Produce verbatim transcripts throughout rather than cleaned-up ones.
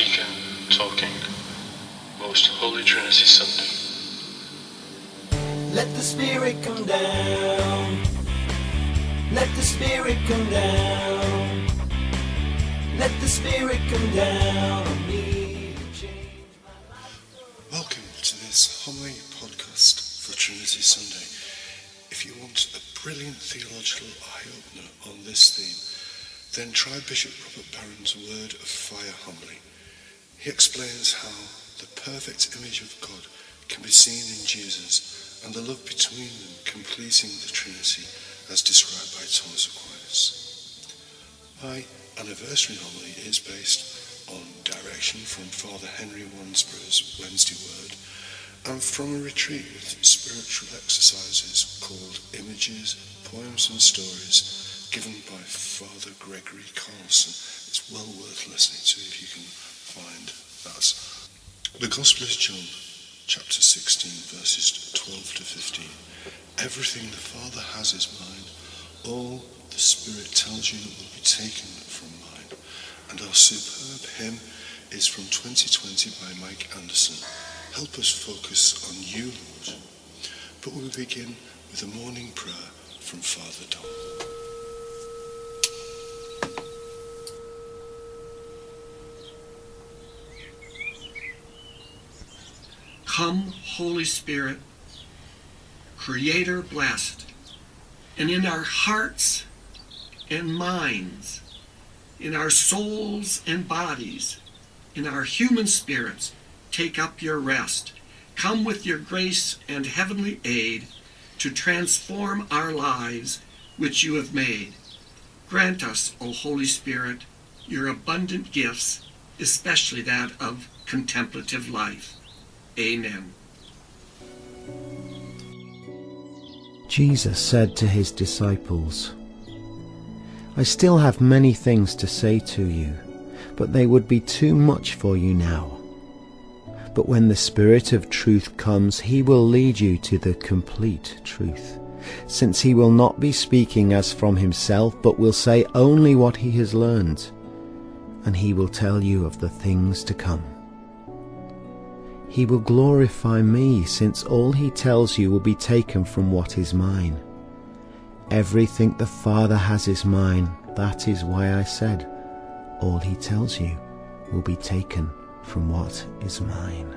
Deacon talking Most Holy Trinity Sunday. Let the Spirit come down. Let the Spirit come down. Let the Spirit come down on me to change my life. Welcome to this homily podcast for Trinity Sunday. If you want a brilliant theological eye-opener on this theme, then try Bishop Robert Barron's Word of Fire homily. He explains how the perfect image of God can be seen in Jesus and the love between them completing the Trinity as described by Thomas Aquinas. My anniversary homily is based on direction from Father Henry Wansborough's Wednesday Word and from a retreat with spiritual exercises called Images, Poems and Stories given by Father Gregory Carlson. It's well worth listening to if you can find that. The Gospel is John, chapter sixteen, verses twelve to fifteen. Everything the Father has is mine. All the Spirit tells you will be taken from mine. And our superb hymn is from twenty twenty by Mike Anderson. Help us focus on you, Lord. But we'll begin with a morning prayer from Father Dom. Come, Holy Spirit, Creator blessed, and in our hearts and minds, in our souls and bodies, in our human spirits, take up your rest. Come with your grace and heavenly aid to transform our lives which you have made. Grant us, O Holy Spirit, your abundant gifts, especially that of contemplative life. Amen. Jesus said to his disciples, I still have many things to say to you, but they would be too much for you now. But when the Spirit of truth comes, he will lead you to the complete truth, since he will not be speaking as from himself, but will say only what he has learned, and he will tell you of the things to come. He will glorify me, since all he tells you will be taken from what is mine. Everything the Father has is mine. That is why I said, all he tells you will be taken from what is mine.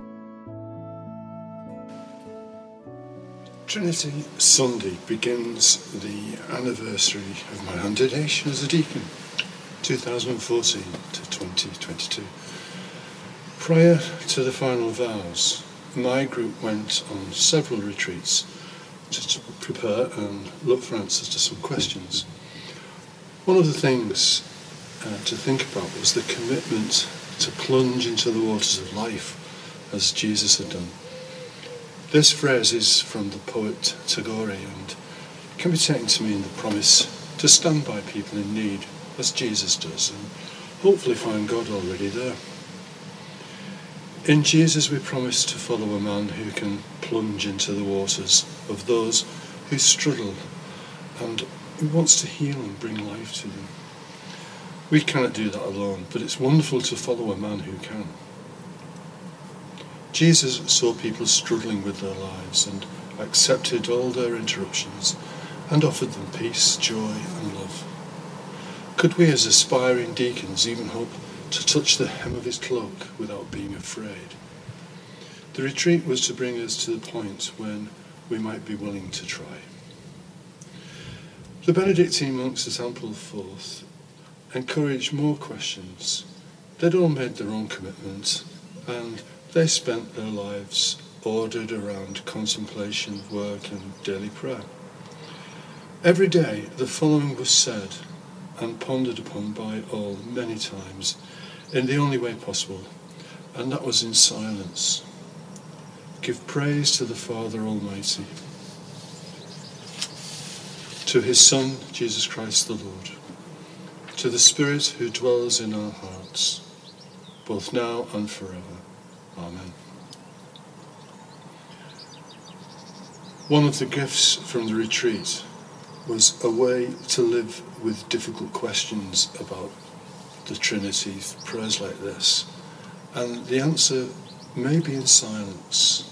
Trinity Sunday begins the anniversary of my ordination as a deacon, two thousand fourteen to twenty twenty-two. Prior to the final vows, my group went on several retreats to prepare and look for answers to some questions. One of the things uh, to think about was the commitment to plunge into the waters of life as Jesus had done. This phrase is from the poet Tagore and can be taken to mean the promise to stand by people in need as Jesus does and hopefully find God already there. In Jesus we promise to follow a man who can plunge into the waters of those who struggle and who wants to heal and bring life to them. We cannot do that alone, but it's wonderful to follow a man who can. Jesus saw people struggling with their lives and accepted all their interruptions and offered them peace, joy and love. Could we as aspiring deacons even hope to touch the hem of his cloak without being afraid? The retreat was to bring us to the point when we might be willing to try. The Benedictine monks at Ampleforth encouraged more questions. They'd all made their own commitment and they spent their lives ordered around contemplation, work and daily prayer. Every day the following was said and pondered upon by all many times in the only way possible, and that was in silence. Give praise to the Father Almighty, to his Son, Jesus Christ the Lord, to the Spirit who dwells in our hearts, both now and forever. Amen. One of the gifts from the retreat was a way to live with difficult questions about the Trinity, prayers like this, and the answer may be in silence.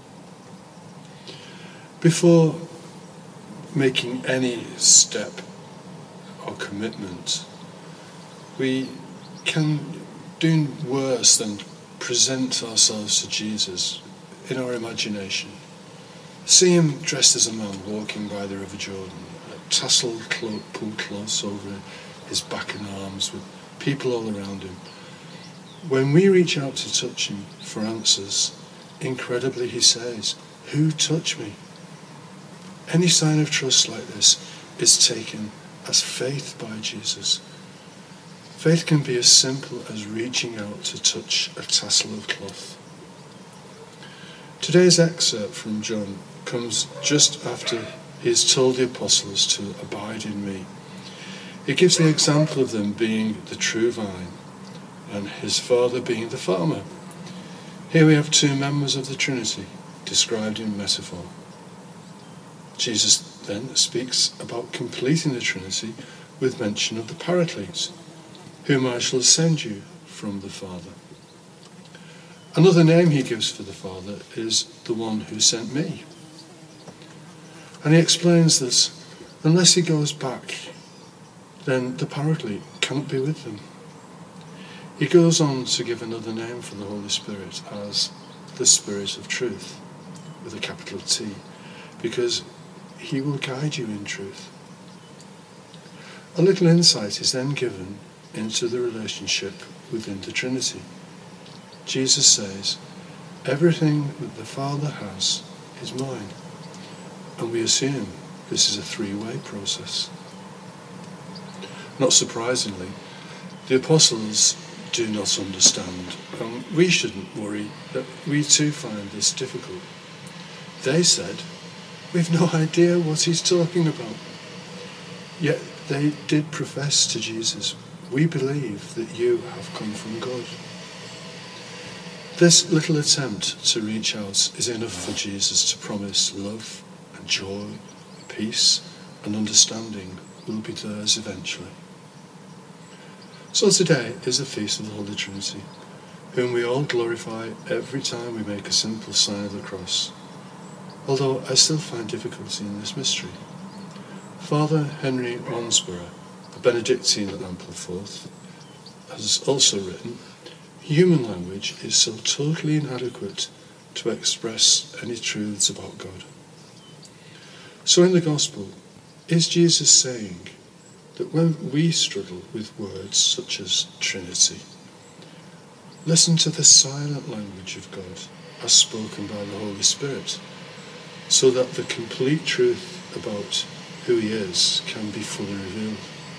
Before making any step or commitment, we can do worse than present ourselves to Jesus in our imagination. See him dressed as a man walking by the River Jordan, a tasseled cloak pulled close over his back and arms with people all around him. When we reach out to touch him for answers, incredibly he says, "Who touched me?" Any sign of trust like this is taken as faith by Jesus. Faith can be as simple as reaching out to touch a tassel of cloth. Today's excerpt from John comes just after he has told the apostles to abide in me. It gives the example of them being the true vine and his Father being the farmer. Here we have two members of the Trinity described in metaphor. Jesus then speaks about completing the Trinity with mention of the Paraclete, whom I shall send you from the Father. Another name he gives for the Father is the one who sent me. And he explains that unless he goes back, then the Paraclete cannot be with them. He goes on to give another name for the Holy Spirit as the Spirit of Truth, with a capital T, because he will guide you in truth. A little insight is then given into the relationship within the Trinity. Jesus says, "Everything that the Father has is mine." And we assume this is a three-way process. Not surprisingly, the apostles do not understand, and we shouldn't worry that we too find this difficult. They said, "We've no idea what he's talking about." Yet they did profess to Jesus, "We believe that you have come from God." This little attempt to reach out is enough for Jesus to promise love and joy, peace and understanding will be theirs eventually. So today is the Feast of the Holy Trinity, whom we all glorify every time we make a simple sign of the cross, although I still find difficulty in this mystery. Father Henry Wansborough, a Benedictine at Ampleforth, has also written, "Human language is so totally inadequate to express any truths about God." So in the Gospel, is Jesus saying that when we struggle with words such as Trinity, listen to the silent language of God as spoken by the Holy Spirit, so that the complete truth about who he is can be fully revealed?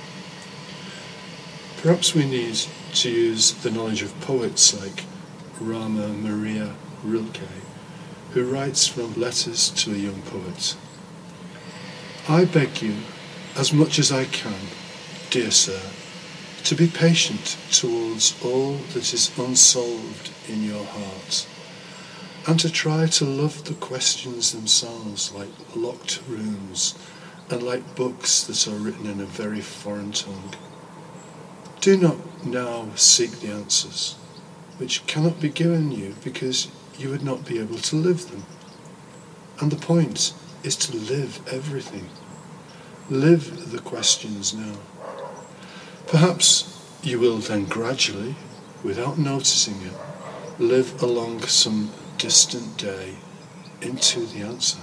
Perhaps we need to use the knowledge of poets like Rama Maria Rilke, who writes from Letters to a Young Poet. "I beg you, as much as I can, dear sir, to be patient towards all that is unsolved in your heart, and to try to love the questions themselves like locked rooms and like books that are written in a very foreign tongue. Do not now seek the answers, which cannot be given you because you would not be able to live them. And the point is to live everything. Live the questions now. Perhaps you will then gradually, without noticing it, live along some distant day into the answer."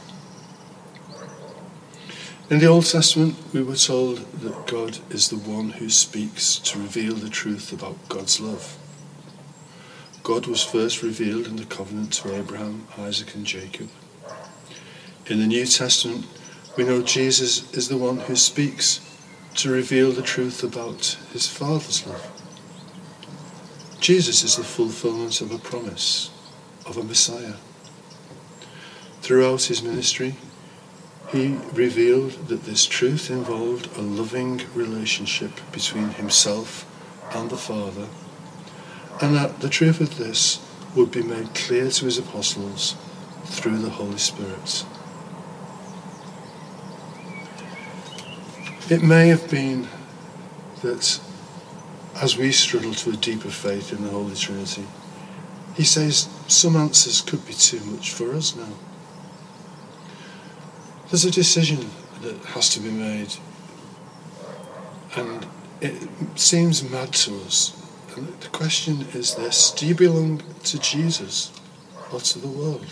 In the Old Testament, we were told that God is the one who speaks to reveal the truth about God's love. God was first revealed in the covenant to Abraham, Isaac and Jacob. In the New Testament, we know Jesus is the one who speaks to reveal the truth about his Father's love. Jesus is the fulfillment of a promise, of a Messiah. Throughout his ministry, he revealed that this truth involved a loving relationship between himself and the Father, and that the truth of this would be made clear to his apostles through the Holy Spirit. It may have been that as we struggle to a deeper faith in the Holy Trinity, he says some answers could be too much for us now. There's a decision that has to be made, and it seems mad to us. And the question is this: do you belong to Jesus or to the world?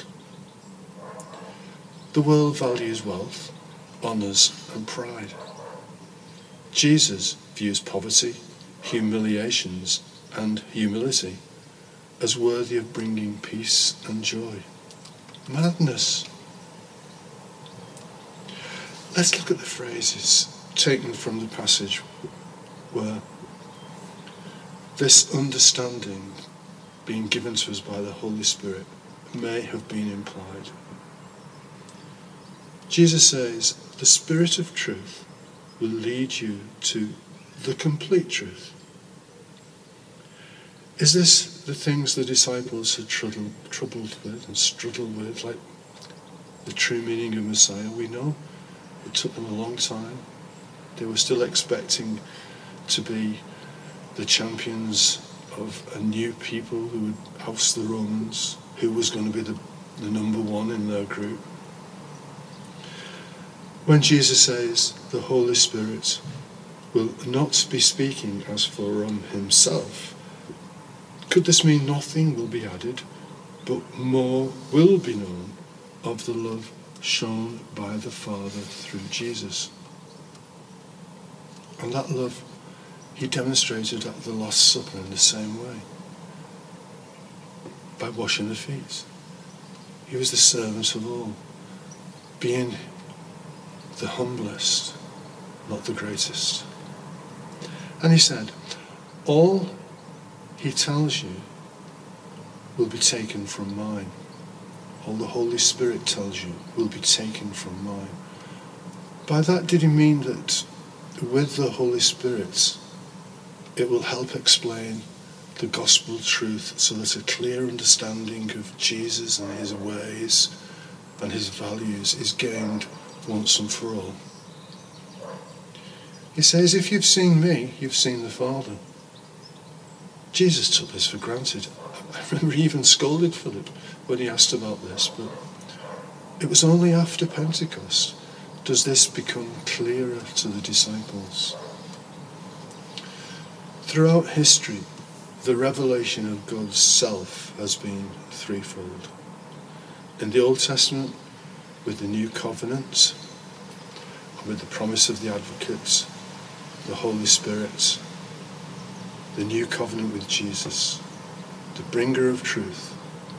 The world values wealth, honours and pride. Jesus views poverty, humiliations and humility as worthy of bringing peace and joy. Madness. Let's look at the phrases taken from the passage where this understanding being given to us by the Holy Spirit may have been implied. Jesus says, the Spirit of truth will lead you to the complete truth. Is this the things the disciples had troubled, troubled with and struggled with, like the true meaning of Messiah? We know it took them a long time. They were still expecting to be the champions of a new people who would oust the Romans, who was going to be the, the number one in their group. When Jesus says the Holy Spirit will not be speaking as for um, himself, could this mean nothing will be added, but more will be known of the love shown by the Father through Jesus? And that love he demonstrated at the Last Supper in the same way, by washing the feet. He was the servant of all, being the humblest, not the greatest. And he said, all he tells you will be taken from mine. All the Holy Spirit tells you will be taken from mine. By that did he mean that with the Holy Spirit, it will help explain the gospel truth so that a clear understanding of Jesus and his ways and his values is gained once and for all. He says, if you've seen me, you've seen the Father. Jesus took this for granted. I remember he even scolded Philip when he asked about this, but it was only after Pentecost does this become clearer to the disciples. Throughout history, the revelation of God's self has been threefold. In the Old Testament, with the New Covenant, with the promise of the Advocate, the Holy Spirit, the New Covenant with Jesus, the bringer of truth.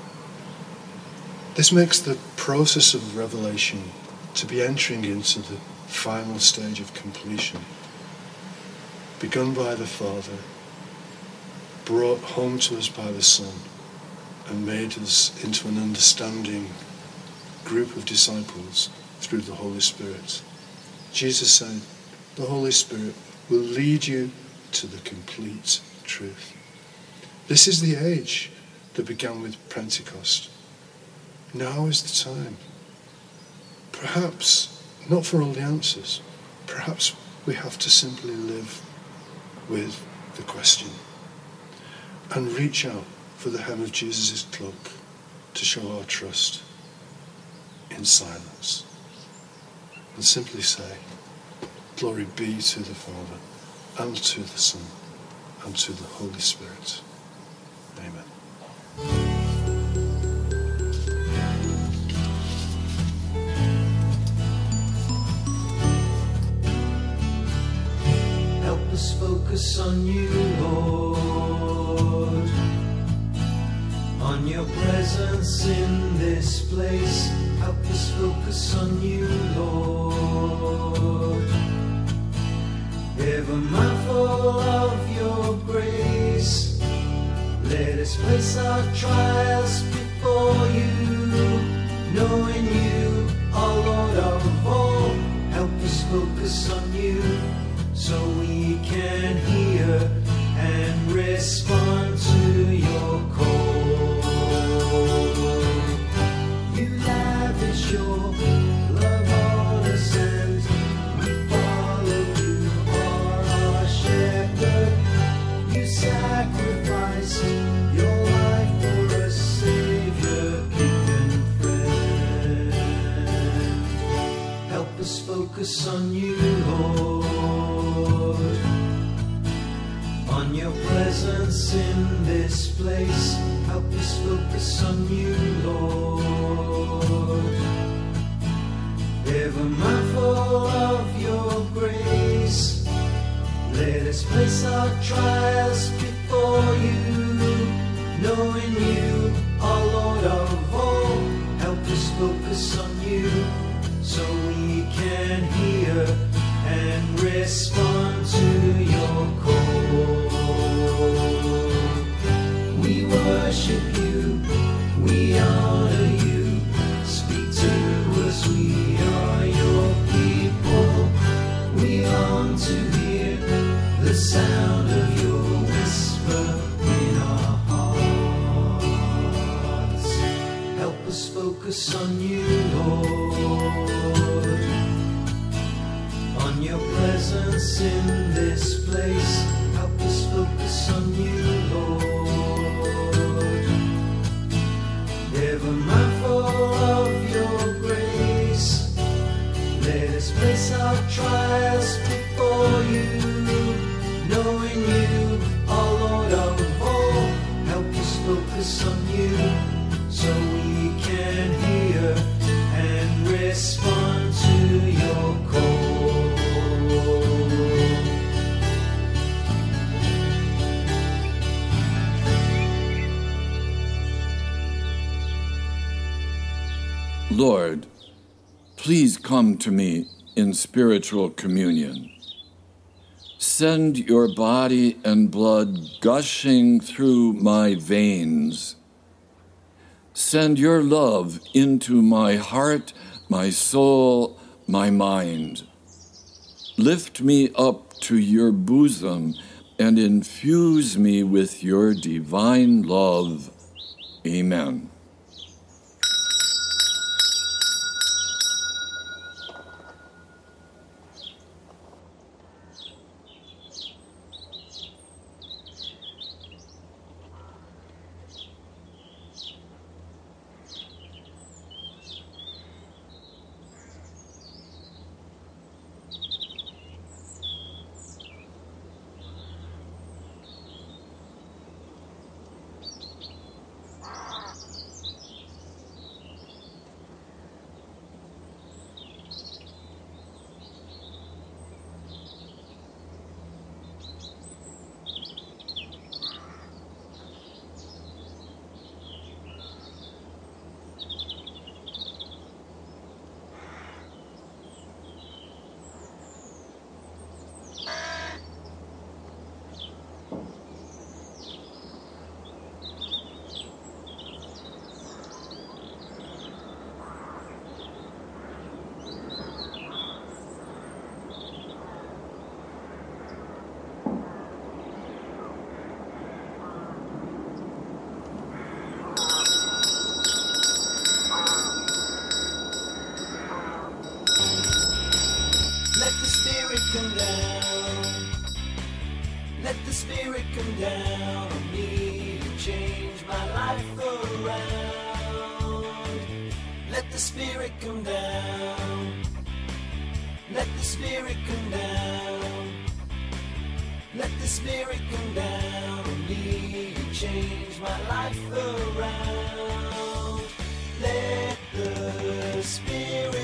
This makes the process of revelation to be entering into the final stage of completion, begun by the Father, brought home to us by the Son, and made us into an understanding group of disciples through the Holy Spirit. Jesus said, the Holy Spirit will lead you to the complete truth. This is the age that began with Pentecost. Now is the time. Perhaps not for all the answers. Perhaps we have to simply live with the question and reach out for the hem of Jesus' cloak to show our trust in silence and simply say, glory be to the Father and to the Son and to the Holy Spirit. Amen. Help us focus on you, Lord, on your presence in this place. Help us focus on you, Lord, ever mindful of your grace. Let us place our trials before you, knowing you are Lord of all. Help us focus on you so we can hear and respond to your call. You lavish your love on us and we follow you, are our shepherd. You us focus on you, Lord. Ever mindful of your grace, let us place our trials before you, knowing you are Lord of all. Help us focus on you, so we can hear and respond to your call. We worship you, we honor you, speak to us, we are your people. We long to hear the sound of your whisper in our hearts. Help us focus on you, Lord, on your presence in this place. Help us focus on you, Lord. Ever mindful of your grace, let us place our trials before you, knowing you are Lord of all. Help us focus on you, so we can hear and respond to your call. Lord, please come to me in spiritual communion. Send your body and blood gushing through my veins. Send your love into my heart, my soul, my mind. Lift me up to your bosom and infuse me with your divine love. Amen. Come down, let the Spirit come down on me to change my life around. Let the Spirit come down, let the Spirit come down, let the Spirit come down on me to change my life around. Let the Spirit